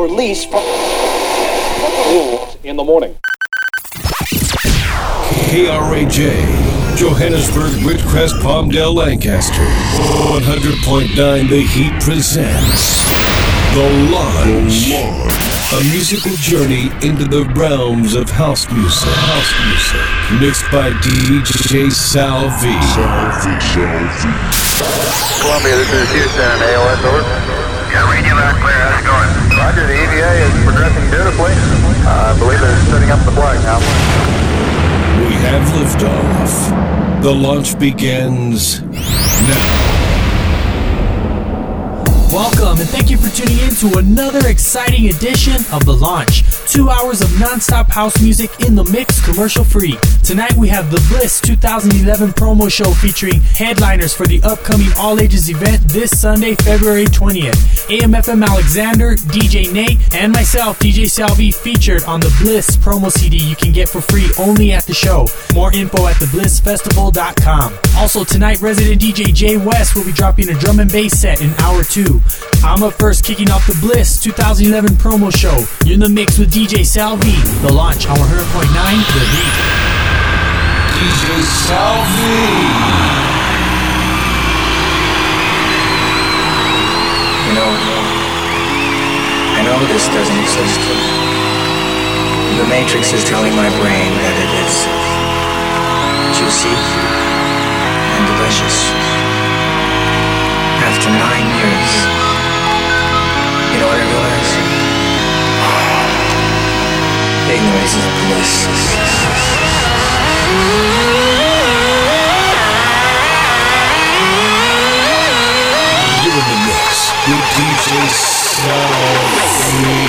release from in the morning. KRAJ, Johannesburg, Whitcrest, Palmdale, Lancaster. 100.9 The Heat presents The Launch. A musical journey into the realms of house music. Mixed by DJ Sal V. Columbia, this is Houston, AOS, over. Yeah, radio loud clear, how's it going? Roger, the EVA is progressing beautifully. I believe they're setting up the flag now. We have liftoff. The launch begins now. Welcome and thank you for tuning in to another exciting edition of The Launch. 2 hours of non-stop house music in the mix, commercial free. Tonight we have the Bliss 2011 promo show featuring headliners for the upcoming All Ages event this Sunday, February 20th. AM/FM Alexander, DJ Nate, and myself, DJ Salvi, featured on the Bliss promo CD you can get for free only at the show. More info at theblissfestival.com. Also tonight, resident DJ Jay West will be dropping a drum and bass set in hour 2. I'm up first, kicking off the Bliss 2011 promo show. You're in the mix with DJ Salvi. The Launch on 100.9 The Beat. DJ Salvi. I know this doesn't exist. The Matrix is telling my brain that it is juicy and delicious. After 9 years, you know what I realized? Ignorance is bliss. You're in the mix with DJ Salvi.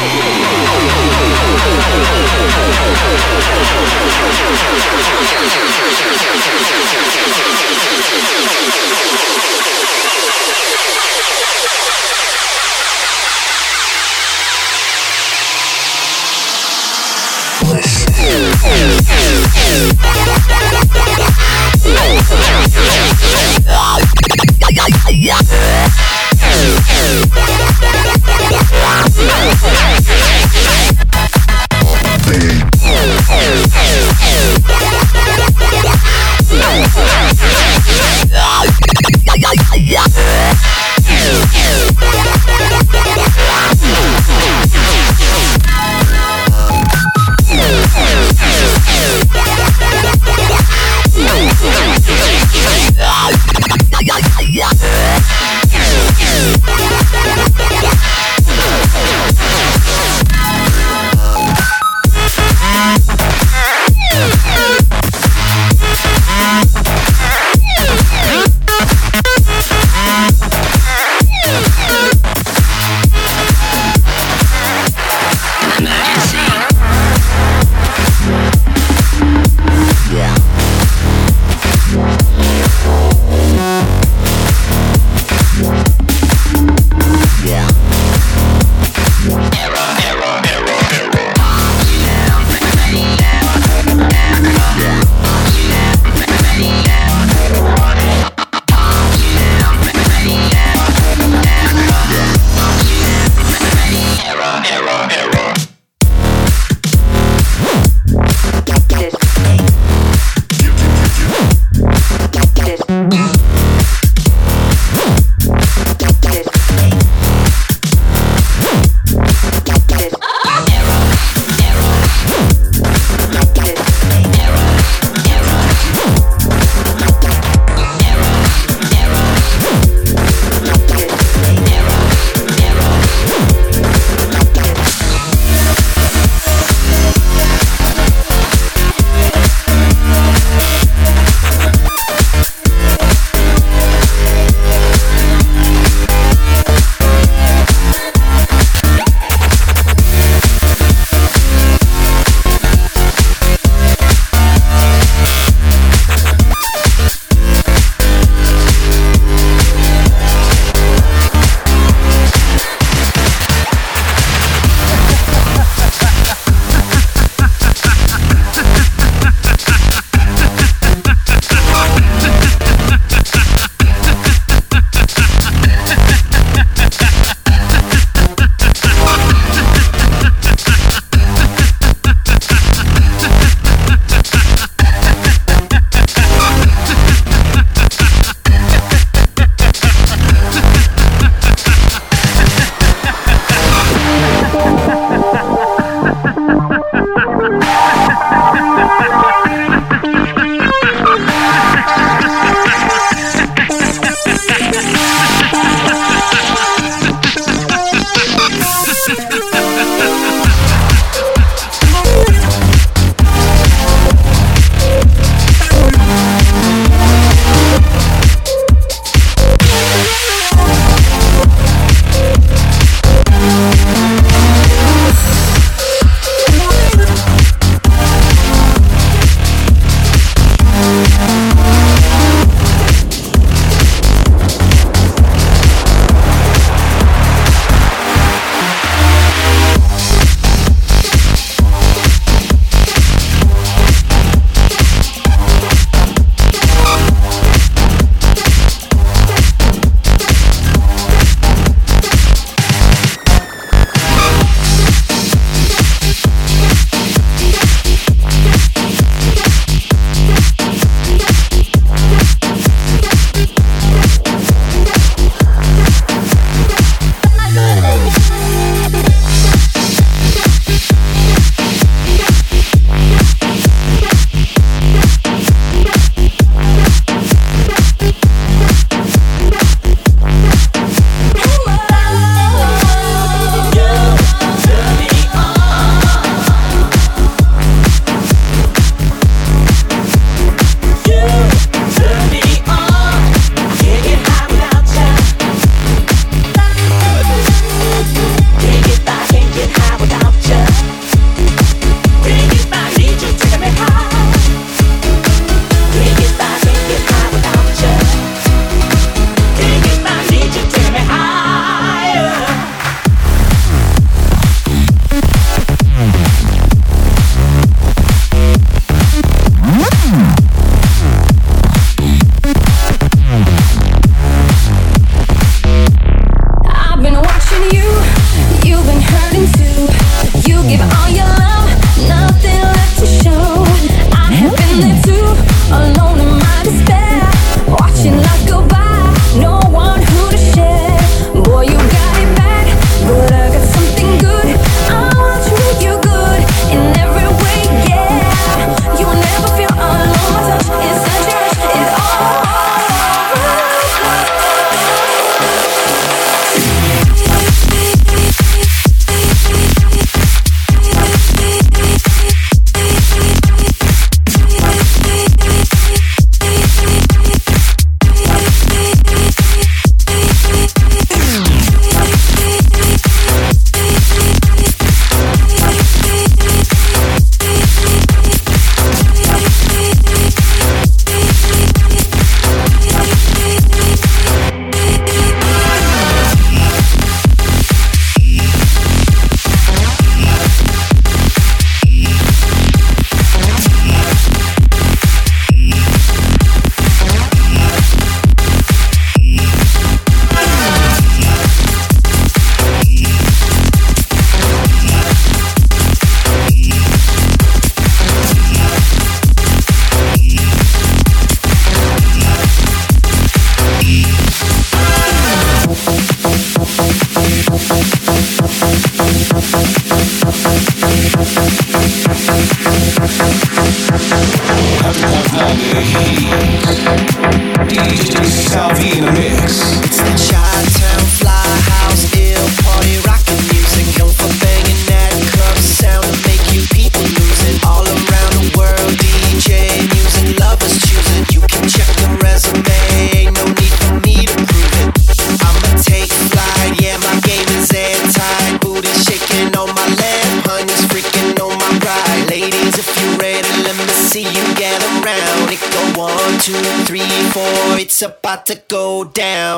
1, 2, 3, 4, it's about to go down.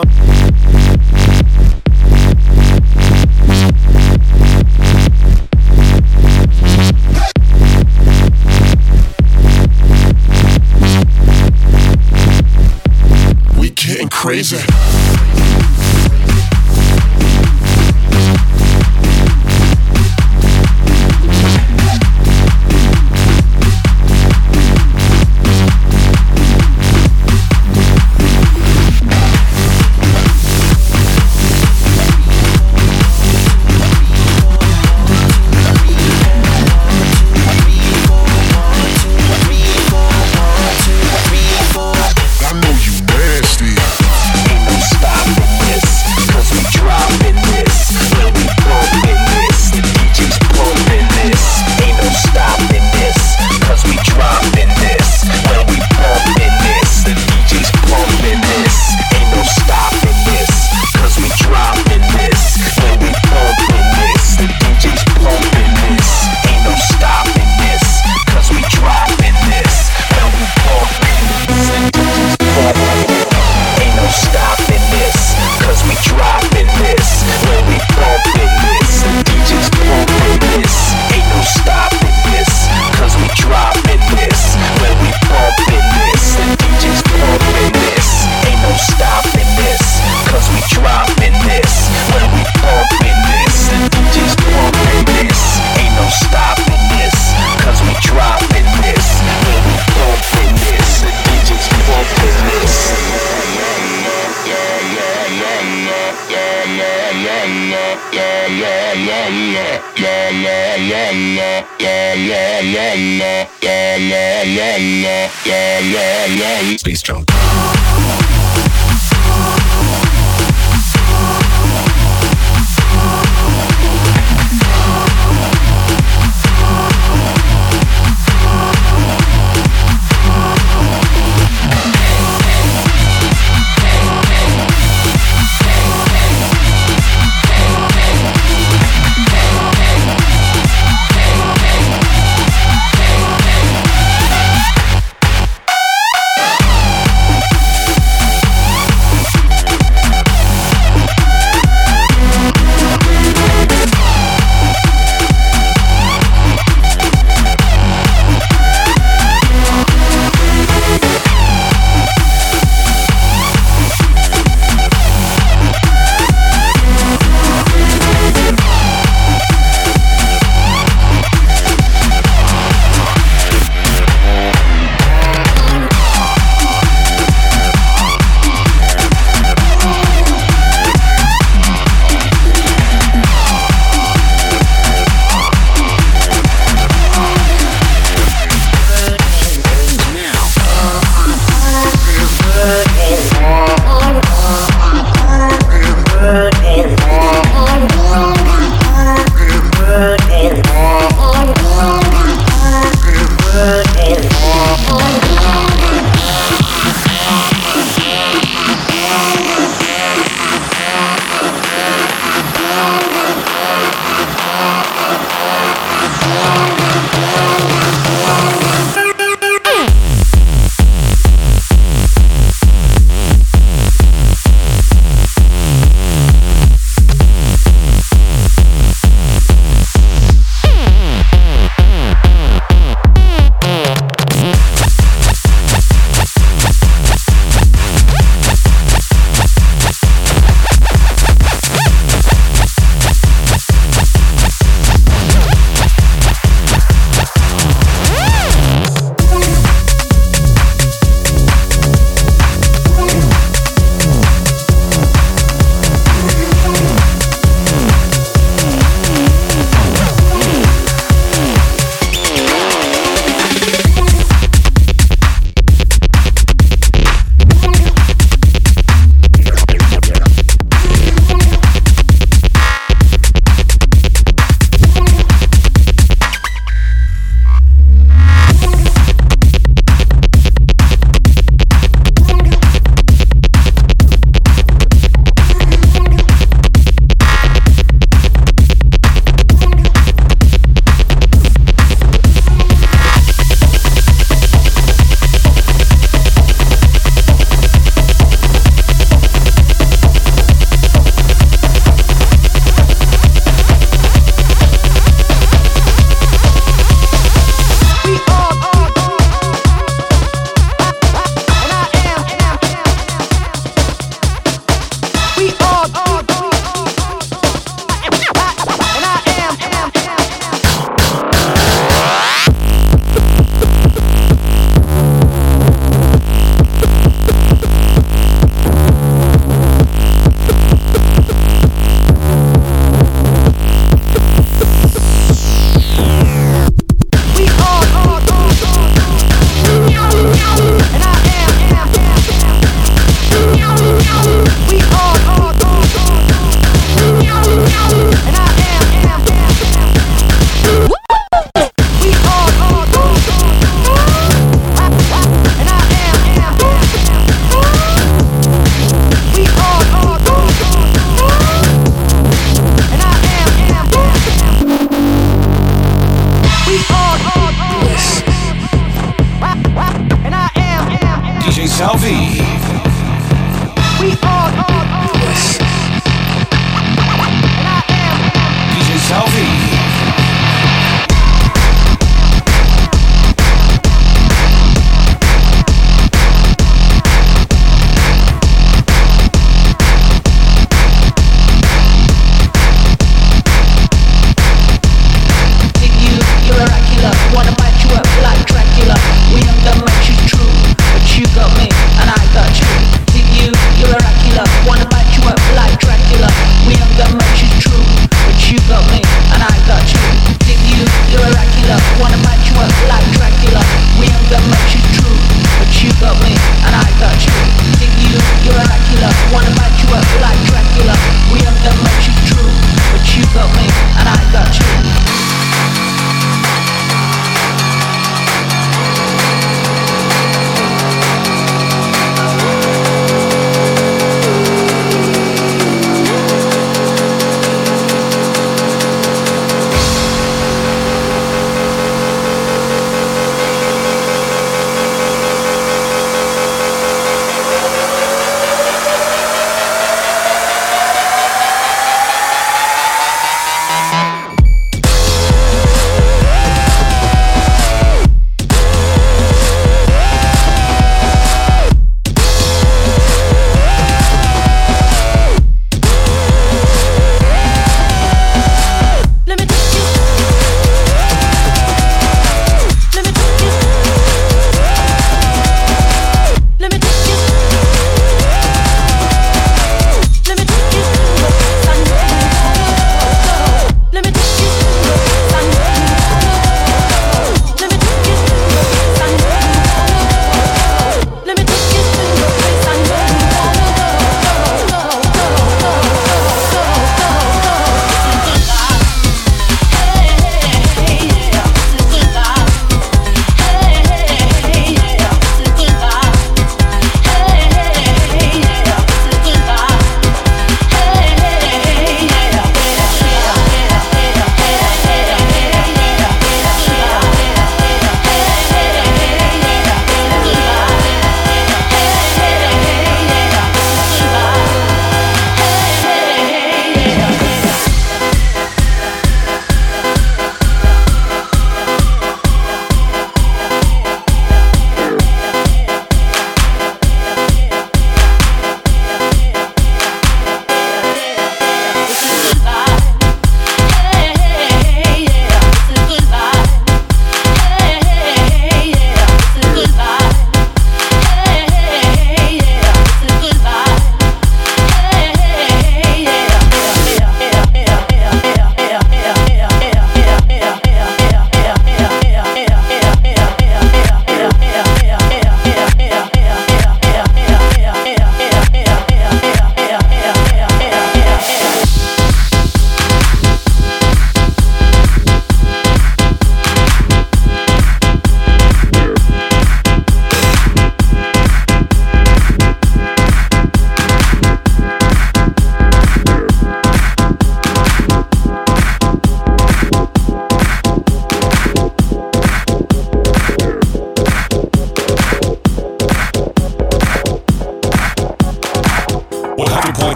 We getting crazy. Space jump.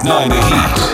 101.9 The Heat.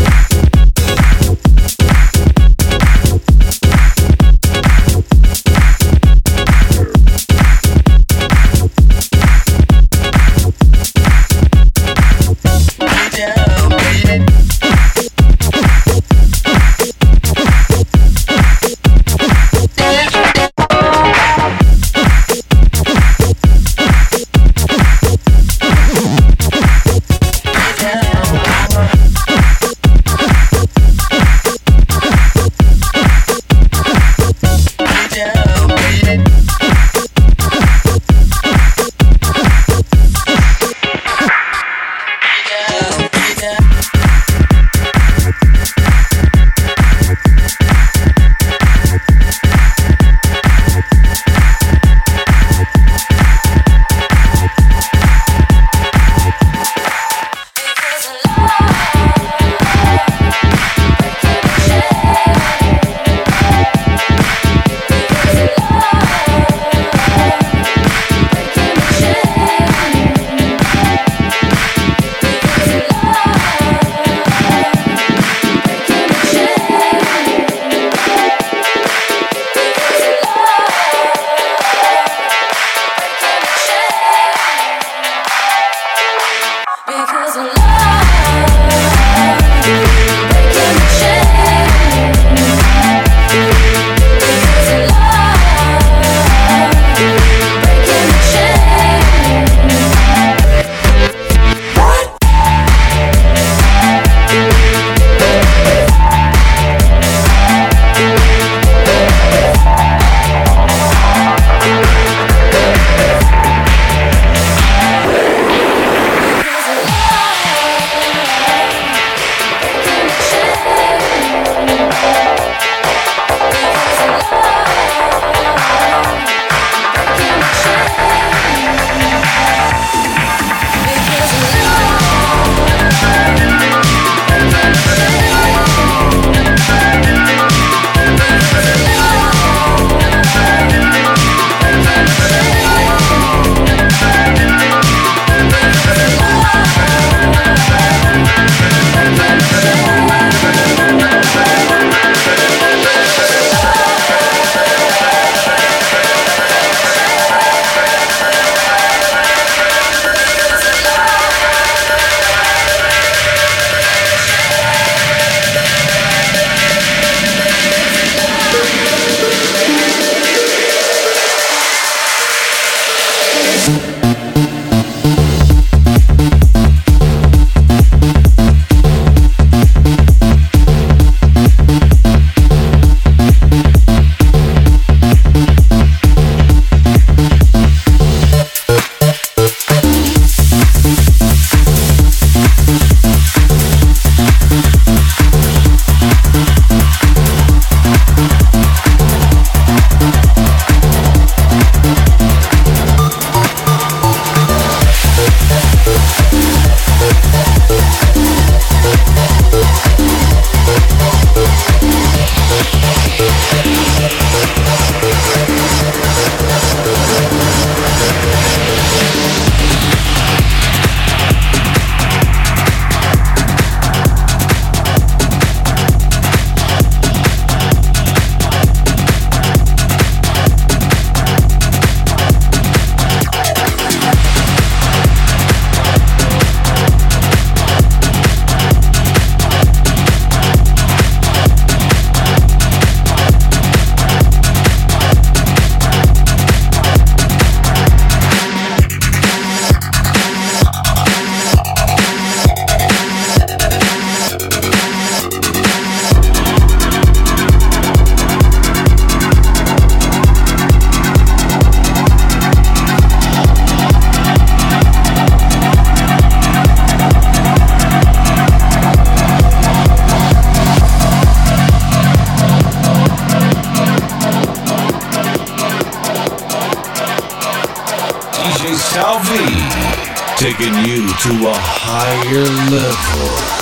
taking you to a higher level.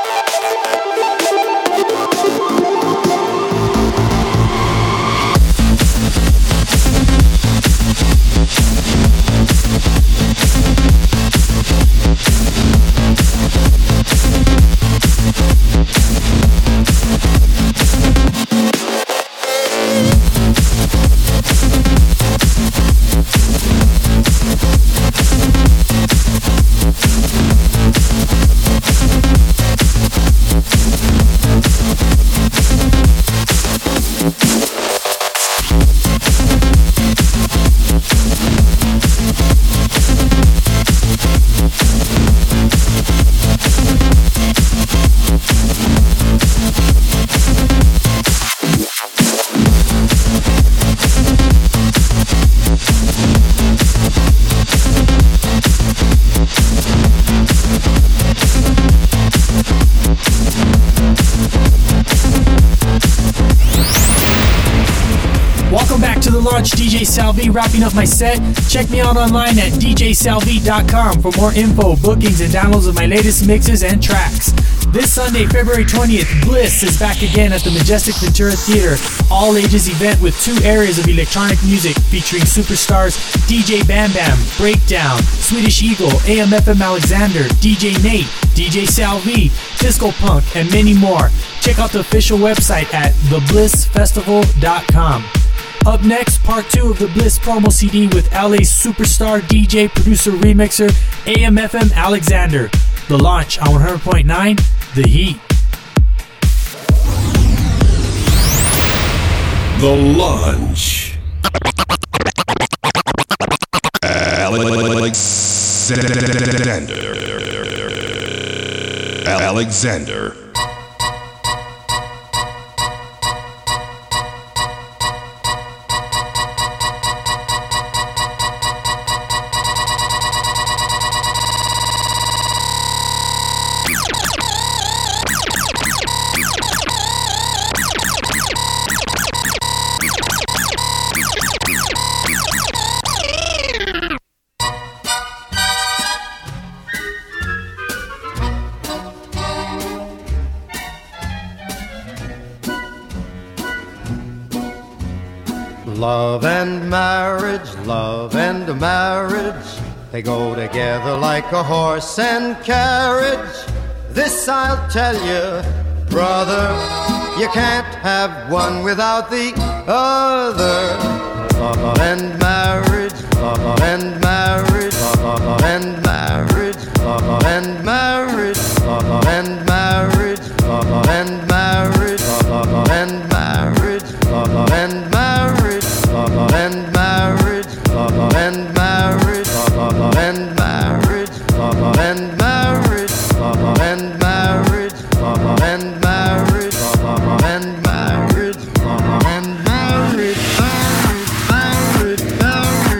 DJ Salvi wrapping up my set. Check me out online at djsalvi.com for more info, bookings, and downloads of my latest mixes and tracks. This Sunday, February 20th, Bliss is back again at the Majestic Ventura Theater. All-ages event with 2 areas of electronic music featuring superstars DJ Bam Bam, Breakdown, Swedish Eagle, AM/FM Alexander, DJ Nate, DJ Salvi, Disco Punk, and many more. Check out the official website at theblissfestival.com. Up next, part 2 of the Bliss promo CD with LA's superstar DJ, producer, remixer, AM/FM Alexander. The Launch on 100.9, The Heat. The Launch. Alexander. Love and marriage, they go together like a horse and carriage. This I'll tell you, brother, you can't have one without the other. Love and marriage, love and marriage, love and marriage, love and marriage, love and marriage, love and marriage, love and marriage, love and marriage, love and marriage, love and marriage, love and marriage, love and marriage, love and marriage, love and marriage, love and marriage, love and marriage, marriage, marriage, marriage.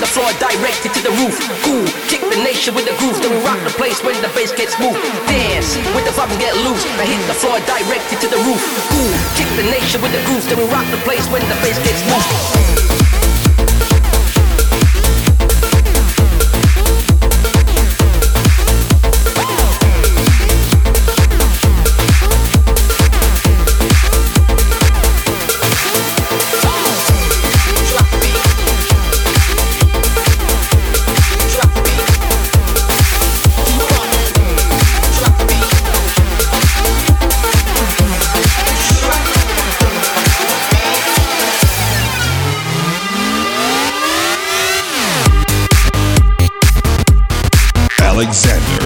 the floor, directed to the roof. Cool, kick the nation with the groove, then we rock the place when the bass gets moved. Dance with the vibe and get loose. Now hit the floor, directed to the roof. Cool, kick the nation with the groove, then we rock the place when the bass gets moved. Alexander.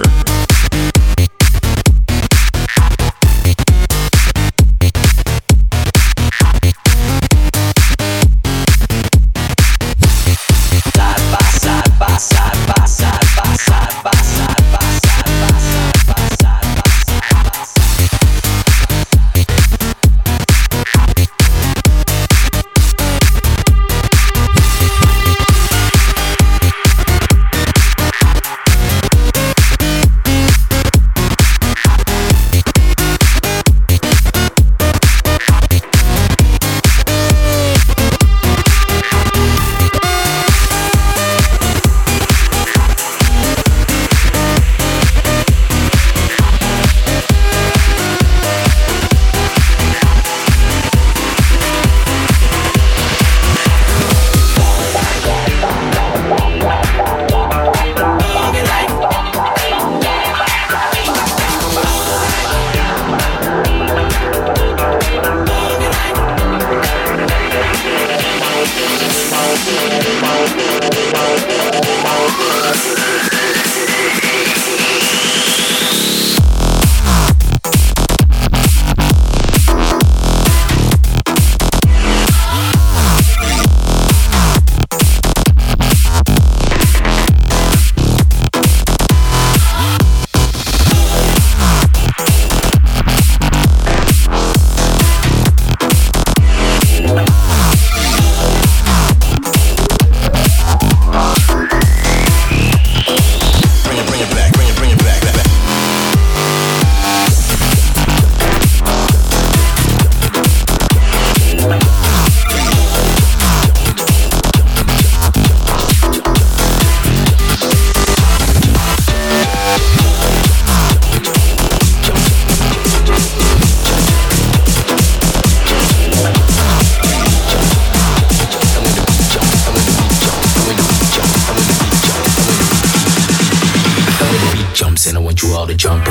And I want you all to jump.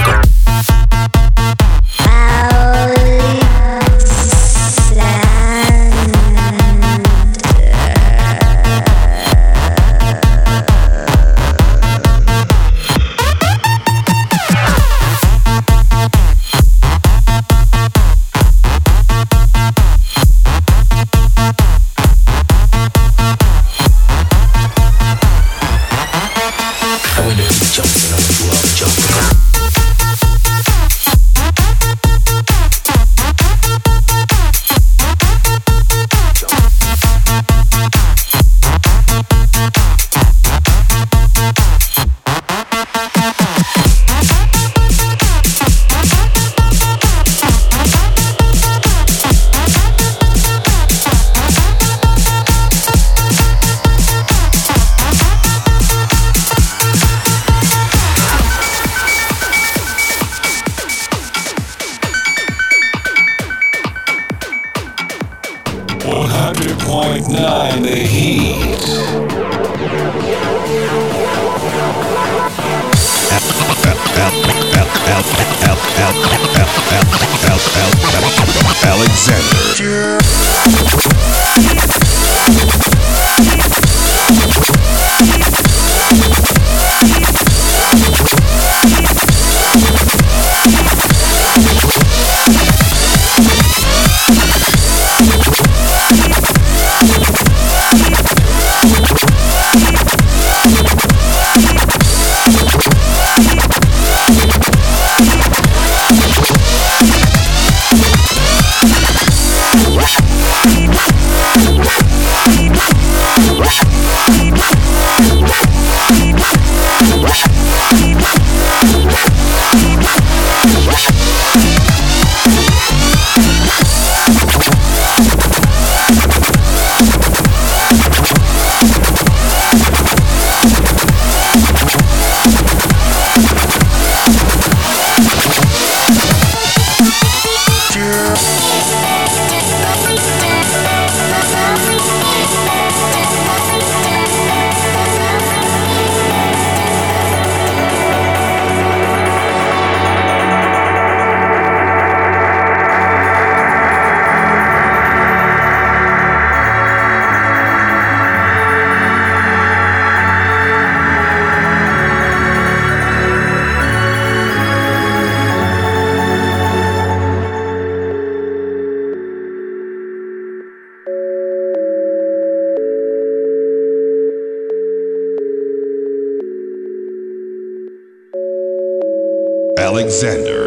Alexander.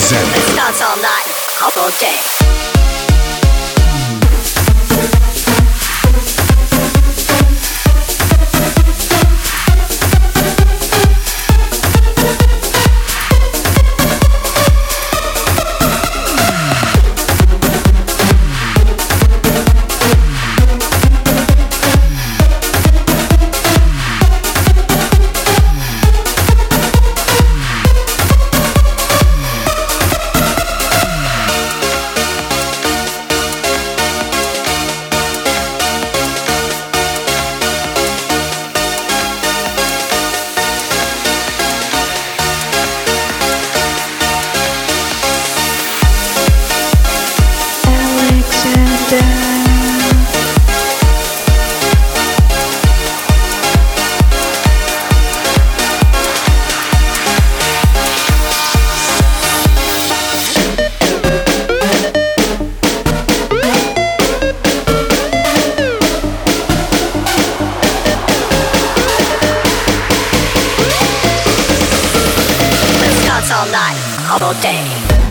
Alexander. Let's dance all night, all day. All night, all day.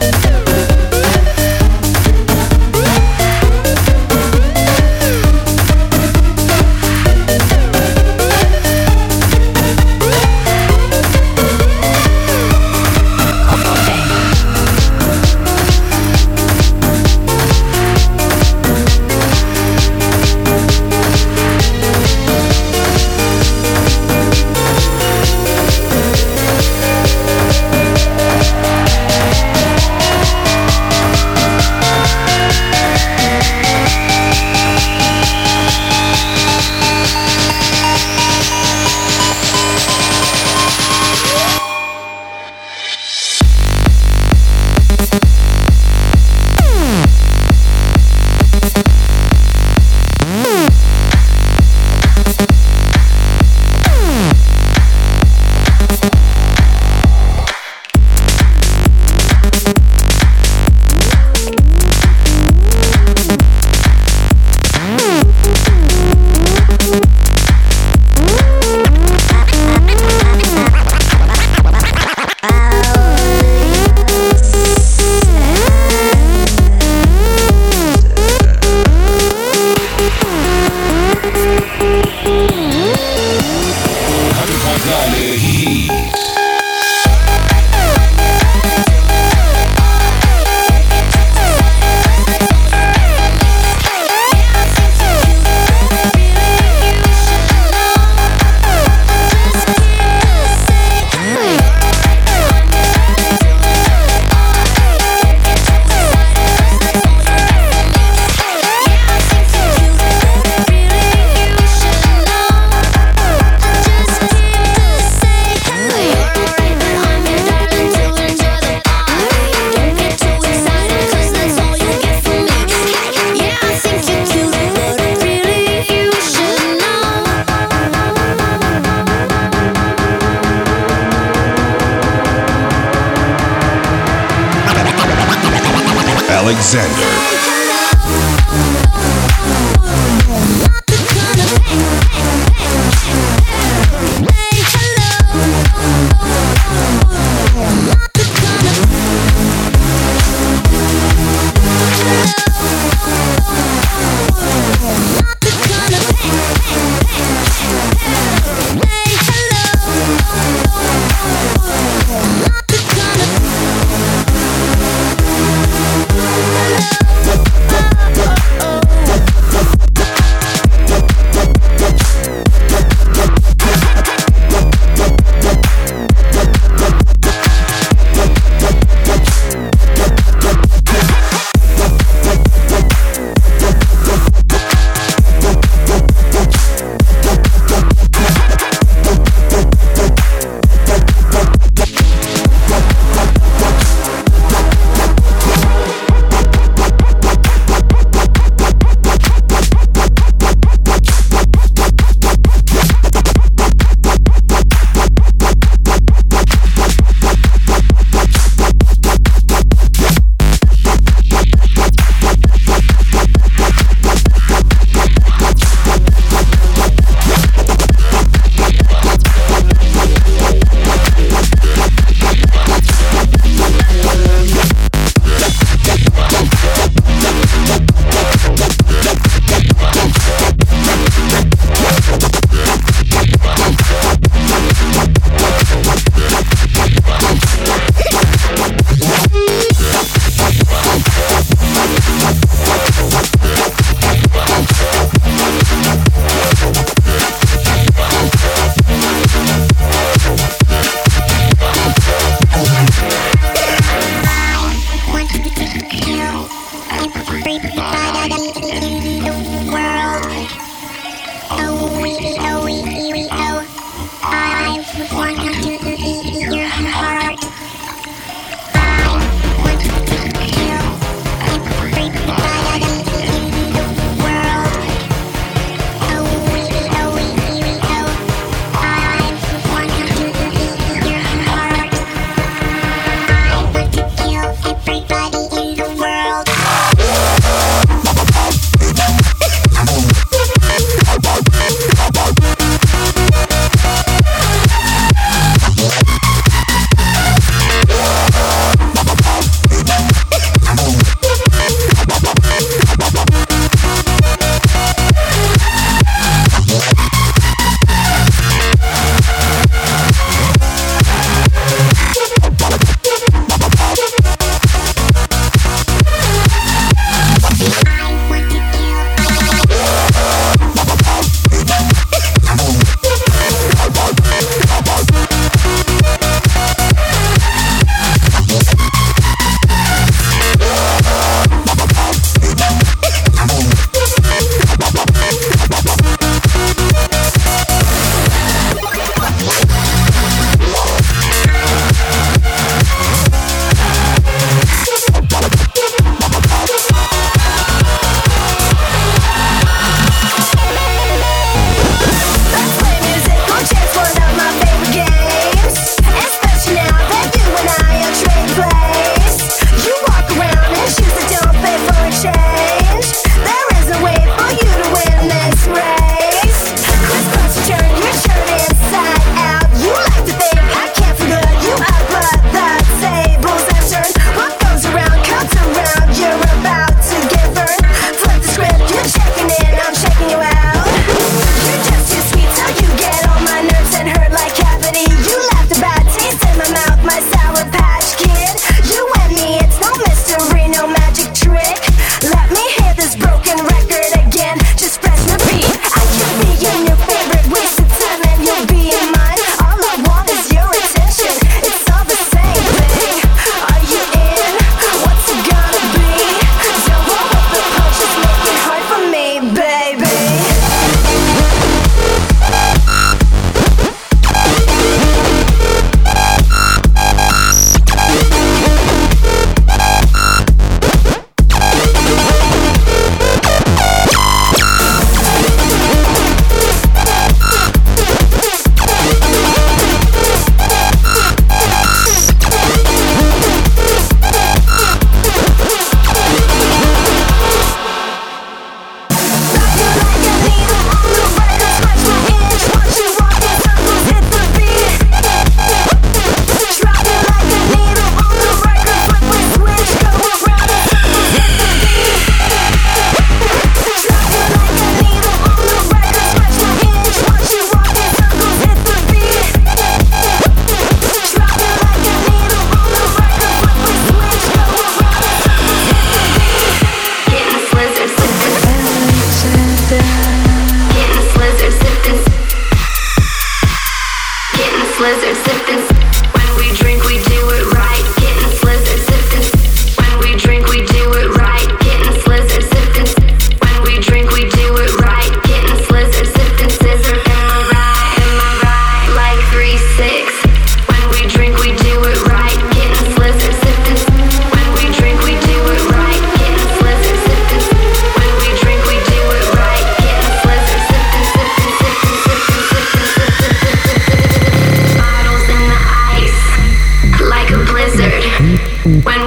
Alexander.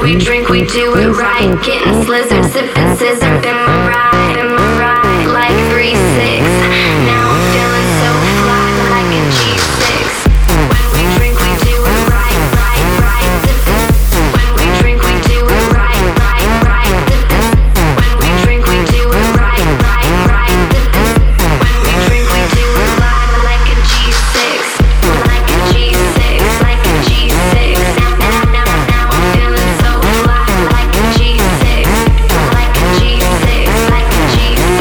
we drink, we do it right. Getting slizzard, sipping scissor. In my ride, like 3-6. Now I'm feeling so fly, like a G6. When we drink, we do it right, right, right. When we drink, we do it right, right, right. When we drink, we do it right, right, right. When we drink, we do it live, like a G6, like a G6, like a G6. Now I'm feeling so fly, like a G6, like a G6, like a G6.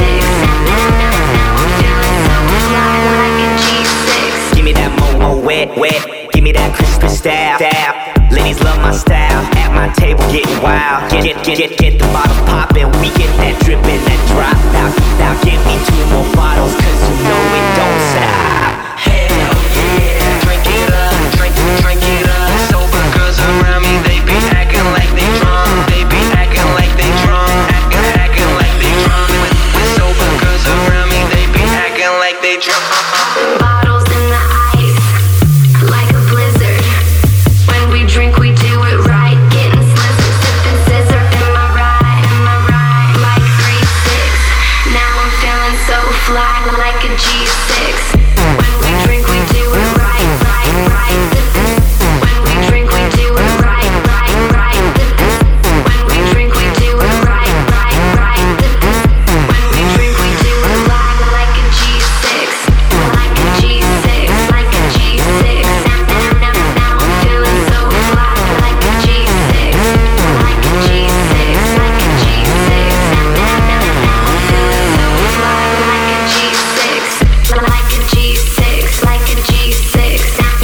Now I'm feeling so fly, like a G6. Give me that mo wet, wet. Give me that crisp style. Ladies love my style. At my table getting wild. Get the bottle poppin'. We get that drip and that drop. Now give me 2 more bottles, 'cause you know it don't stop. Hell yeah, drink it up, drink it up. Sober girls around me, they be acting like they drunk. They be acting like they drunk, acting like they drunk. With sober girls around me, they be acting like they drunk. Bottles in the ice, like a blizzard. When we drink, we do it right. Getting slizzard, sipping scissor. In my ride, like 3-6. Now I'm feeling so fly, like a G6. When we drink, we do it right, right, right. When we drink, we do it right, right, right. When we drink, we do it right, right, right. When we drink, we do it live, like a G6, like a G6, like a G6. Now I'm feeling so fly, like a G6, like a G6, like a G6. Now I'm feeling so fly, like a G6, like a G6, like a G6.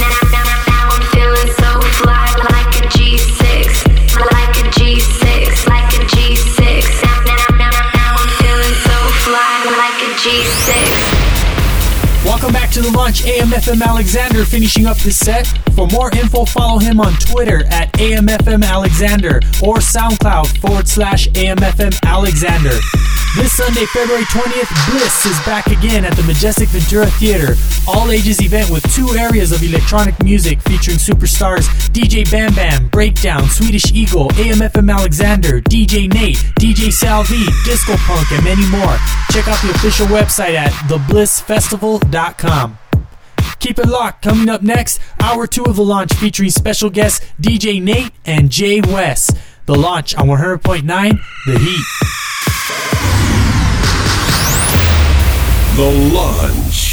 Now I'm feeling so fly, like a G6, like a G6, like a G6. Now I'm feeling so fly, like a G6. Welcome back to The Launch, AM/FM Alexander finishing up this set. For more info, follow him on Twitter at AM/FM Alexander or SoundCloud/AM/FM Alexander. This Sunday, February 20th, Bliss is back again at the Majestic Ventura Theater. All-ages event with 2 areas of electronic music featuring superstars DJ Bam Bam, Breakdown, Swedish Eagle, AM/FM Alexander, DJ Nate, DJ Salvi, Disco Punk, and many more. Check out the official website at theblissfestival.com. Keep it locked. Coming up next, hour 2 of The Launch featuring special guests DJ Nate and Jay West. The Launch on 100.9 The Heat. The Launch.